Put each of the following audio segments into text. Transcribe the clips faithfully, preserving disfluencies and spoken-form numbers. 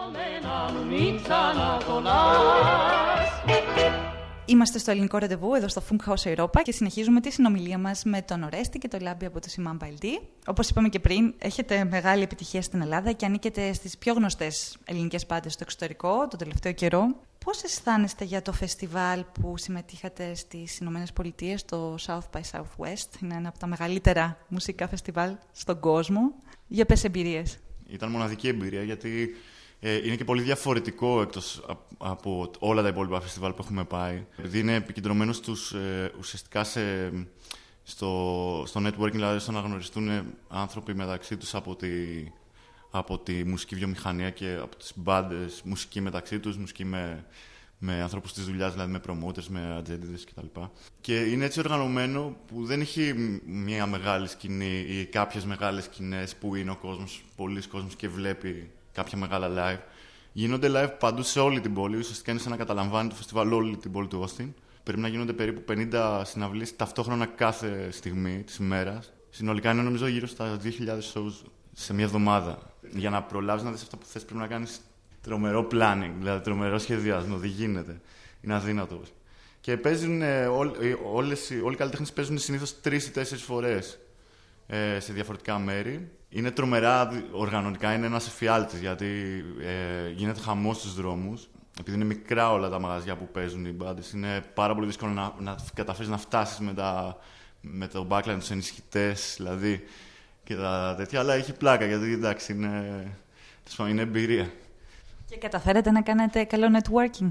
Είμαστε στο ελληνικό ραντεβού εδώ στο Funkhaus Europa και συνεχίζουμε τη συνομιλία μας με τον Ορέστη και τον Λάμπη από το Simamba ελ ντι. Όπως είπαμε και πριν, έχετε μεγάλη επιτυχία στην Ελλάδα και ανήκετε στις πιο γνωστές ελληνικές μπάντες στο εξωτερικό τον τελευταίο καιρό. Πώς αισθάνεστε για το φεστιβάλ που συμμετείχατε στις Ηνωμένες Πολιτείες, το South by Southwest? Είναι ένα από τα μεγαλύτερα μουσικά φεστιβάλ στον κόσμο. Για πες εμπειρίες. Ήταν μοναδική εμπειρία γιατί ε, είναι και πολύ διαφορετικό εκτός από όλα τα υπόλοιπα φεστιβάλ που έχουμε πάει. Δηλαδή είναι επικεντρωμένο στους, ε, ουσιαστικά σε, στο, στο networking, δηλαδή στο να γνωριστούν άνθρωποι μεταξύ τους από τη, από τη μουσική βιομηχανία και από τις μπάντες, μουσική μεταξύ τους, μουσική με, με ανθρώπους της δουλειάς, δηλαδή με promoters, με ατζέντιδες κτλ. Και είναι έτσι οργανωμένο που δεν έχει μια μεγάλη σκηνή ή κάποιες μεγάλες σκηνές που είναι ο κόσμος, πολλής κόσμος και βλέπει κάποια μεγάλα live. Γίνονται live παντού σε όλη την πόλη. Ουσιαστικά είναι σαν να καταλαμβάνει το φεστιβάλ όλη την πόλη του Όστιν. Πρέπει να γίνονται περίπου πενήντα συναυλίες ταυτόχρονα κάθε στιγμή της ημέρας. Συνολικά είναι νομίζω γύρω στα δύο χιλιάδες shows σε μια εβδομάδα. Για να προλάβεις να δεις αυτά που θες πρέπει να κάνεις τρομερό planning, δηλαδή τρομερό σχεδιασμό. Δεν γίνεται. Είναι αδύνατο. Και παίζουν ε, ό, ε, όλες, όλοι οι καλλιτέχνες παίζουν συνήθως τρεις ή τέσσερις φορές ε, σε διαφορετικά μέρη. Είναι τρομερά οργανωτικά, είναι ένας εφιάλτης γιατί ε, γίνεται χαμός στους δρόμους. Επειδή είναι μικρά όλα τα μαγαζιά που παίζουν οι μπάντες, είναι πάρα πολύ δύσκολο να, να καταφέρεις να φτάσεις με, τα, με το backline, τους ενισχυτές δηλαδή και τα τέτοια. Αλλά έχει πλάκα γιατί εντάξει είναι, είναι εμπειρία. Και καταφέρατε να κάνετε καλό networking?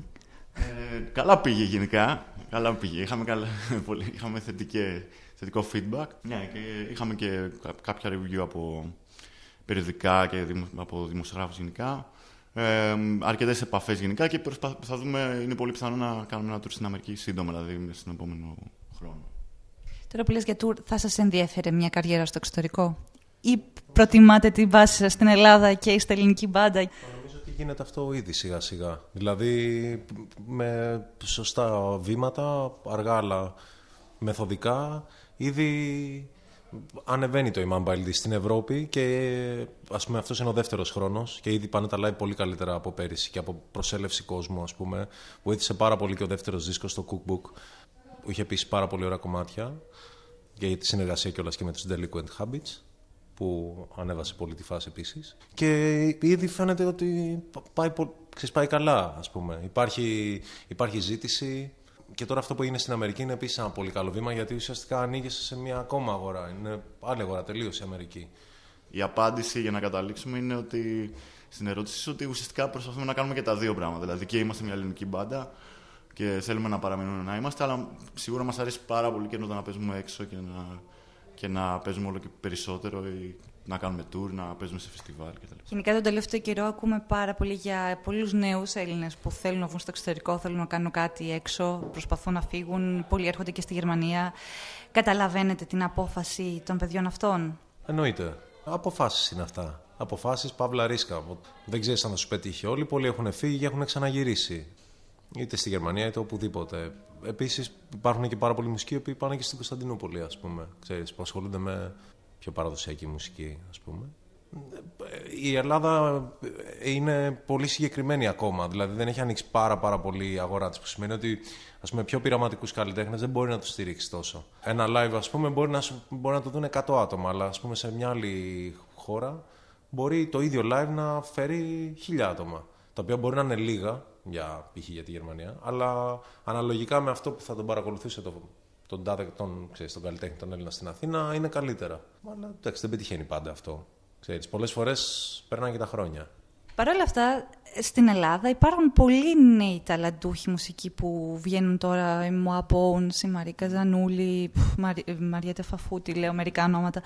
Ε, καλά πήγε γενικά. Καλά πήγε. Είχαμε, καλά, πολύ, είχαμε θετικέ, θετικό feedback. Ναι, και είχαμε και κάποια review από περιοδικά και δημο, από δημοσιογράφους γενικά. Ε, αρκετές επαφές γενικά και προσπα, θα δούμε, είναι πολύ πιθανό να κάνουμε ένα tour στην Αμερική σύντομα, δηλαδή στον επόμενο χρόνο. Τώρα που λες για tour, θα σας ενδιέφερε μια καριέρα στο εξωτερικό ή προτιμάτε την βάση σας στην Ελλάδα και είστε ελληνική μπάντα? Γίνεται αυτό ήδη σιγά σιγά. Δηλαδή με σωστά βήματα, αργά αλλά μεθοδικά, ήδη ανεβαίνει το Simamba ελ ντι στην Ευρώπη και ας πούμε αυτός είναι ο δεύτερος χρόνος και ήδη πάνε τα live πολύ καλύτερα από πέρυσι και από προσέλευση κόσμου, ας πούμε. Βοήθησε πάρα πολύ και ο δεύτερος δίσκος στο Cookbook που είχε επίσης πάρα πολύ ωραία κομμάτια και για τη συνεργασία κιόλας και με τους Delinquent Habits, που ανέβασε πολύ τη φάση επίσης. Και ήδη φαίνεται ότι πάει, ξέρεις, πάει καλά, ας πούμε. Υπάρχει, υπάρχει ζήτηση και τώρα αυτό που είναι στην Αμερική είναι επίσης ένα πολύ καλό βήμα γιατί ουσιαστικά ανοίγεσαι σε μια ακόμα αγορά. Είναι άλλη αγορά, τελείως η Αμερική. Η απάντηση για να καταλήξουμε είναι ότι στην ερώτηση ότι ουσιαστικά προσπαθούμε να κάνουμε και τα δύο πράγματα. Δηλαδή και είμαστε μια ελληνική μπάντα και θέλουμε να παραμείνουμε να είμαστε, αλλά σίγουρα μας αρέσει πάρα πολύ και να παίζουμε έξω και να. και να παίζουμε όλο και περισσότερο ή να κάνουμε tour, να παίζουμε σε φεστιβάλ κτλ. Γενικά τον τελευταίο καιρό ακούμε πάρα πολύ για πολλούς νέους Έλληνες που θέλουν να βγουν στο εξωτερικό, θέλουν να κάνουν κάτι έξω, προσπαθούν να φύγουν, πολλοί έρχονται και στη Γερμανία. Καταλαβαίνετε την απόφαση των παιδιών αυτών? Εννοείται. Αποφάσεις είναι αυτά. Αποφάσεις, παύλα ρίσκα. Δεν ξέρεις αν θα σου πετύχει όλοι. Πολλοί έχουν φύγει και έχουν ξαναγυρίσει. Είτε στη Γερμανία είτε οπουδήποτε. Επίσης υπάρχουν και πάρα πολλοί μουσικοί που πάνε και στην Κωνσταντινούπολη, ας πούμε. Ξέρεις, που ασχολούνται με πιο παραδοσιακή μουσική, ας πούμε. Η Ελλάδα είναι πολύ συγκεκριμένη ακόμα. Δηλαδή δεν έχει ανοίξει πάρα, πάρα πολύ η αγορά της, που σημαίνει ότι ας πούμε, πιο πειραματικούς καλλιτέχνες δεν μπορεί να τους στηρίξει τόσο. Ένα live, ας πούμε, μπορεί να, μπορεί να το δουν εκατό άτομα, αλλά ας πούμε, σε μια άλλη χώρα μπορεί το ίδιο live να φέρει χίλια άτομα. Τα οποία μπορεί να είναι λίγα, για π.χ. για τη Γερμανία, αλλά αναλογικά με αυτό που θα τον παρακολουθούσε το, τον, τον, τον, ξέρεις, τον καλλιτέχνη τον Έλληνα στην Αθήνα είναι καλύτερα. Αλλά εντάξει, δεν πετυχαίνει πάντα αυτό. Ξέρεις, πολλές φορές περνάνε και τα χρόνια. Παρ' όλα αυτά, στην Ελλάδα υπάρχουν πολλοί νέοι ταλαντούχοι μουσικοί που βγαίνουν τώρα. Η Moa Bones, η Μαρίκα Ζανούλη, η Μαριέτα Φαφούτη, λέω μερικά ονόματα.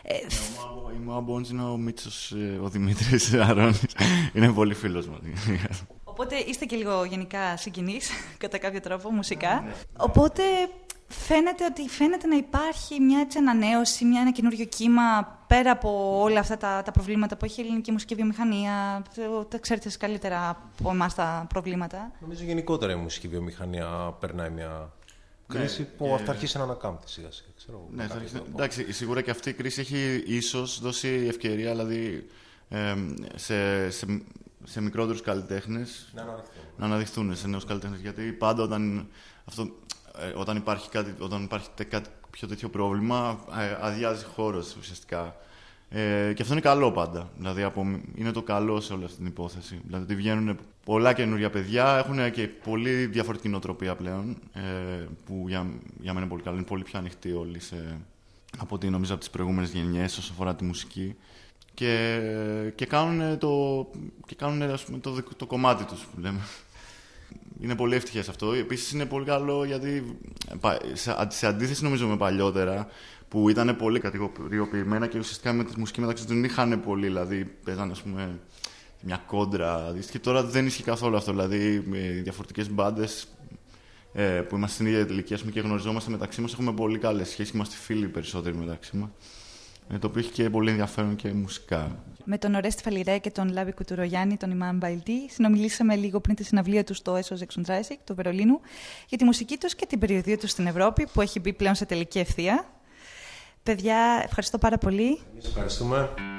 Η Moa Bones είναι ο Μίτσος, ο Δημήτρης Αρώνης. Είναι πολύ φίλος μου. Οπότε είστε και λίγο γενικά συγκινείς, κατά κάποιο τρόπο, μουσικά. Οπότε φαίνεται ότι φαίνεται να υπάρχει μια έτσι ανανέωση, μια, ένα καινούριο κύμα πέρα από όλα αυτά τα, τα προβλήματα που έχει η ελληνική μουσική βιομηχανία. Τα ξέρετε καλύτερα από εμάς τα προβλήματα. Νομίζω γενικότερα η μουσική βιομηχανία περνάει μια κρίση ναι, που και... θα αρχίσει να ανακάμπτει σιγά σιγά. Ξέρω, ναι, θα αρχίσει, εντάξει, σίγουρα και αυτή η κρίση έχει ίσως δώσει ευκαιρία, δηλαδή ε, σε, σε σε μικρότερους καλλιτέχνες να αναδειχθούν. να αναδειχθούν σε νέους καλλιτέχνες. Γιατί πάντα όταν, αυτό, ε, όταν, υπάρχει κάτι, όταν υπάρχει κάτι πιο τέτοιο πρόβλημα, ε, αδειάζει χώρος ουσιαστικά. Ε, και αυτό είναι καλό πάντα. Δηλαδή, από, είναι το καλό σε όλη αυτή την υπόθεση. Δηλαδή, βγαίνουν πολλά καινούργια παιδιά, έχουν και πολύ διαφορετική νοοτροπία πλέον, ε, που για, για μένα είναι πολύ καλό. Είναι πολύ πιο ανοιχτοί όλοι σε, από ό,τι νομίζω από τις προηγούμενες γενιές όσο αφορά τη μουσική. Και, και κάνουν, το, και κάνουν ας πούμε, το, το κομμάτι τους, που λέμε. Είναι πολύ ευτυχές αυτό. Επίσης είναι πολύ καλό γιατί σε, σε αντίθεση νομίζω με παλιότερα που ήταν πολύ κατηγοριοποιημένα και ουσιαστικά με τη μουσική μεταξύ τους δεν είχαν πολύ, δηλαδή παίζανε ας πούμε μια κόντρα. Και τώρα δεν ισχύει καθόλου αυτό, δηλαδή με διαφορετικές μπάντες ε, που είμαστε στην ίδια ηλικία και γνωριζόμαστε μεταξύ μας, έχουμε πολύ καλές σχέσεις και είμαστε φίλοι περισσότεροι μεταξύ μας. Το οποίο έχει και πολύ ενδιαφέρον και μουσικά. Με τον Ορέστη Φαλιρέ και τον Λάμπη Κουτουρογιάννη, τον Imam Baildi, συνομιλήσαμε λίγο πριν τη συναυλία του στο έσο Exontrasic του Βερολίνου για τη μουσική τους και την περιοδία τους στην Ευρώπη που έχει μπει πλέον σε τελική ευθεία. Παιδιά, ευχαριστώ πάρα πολύ. Εμείς ευχαριστούμε.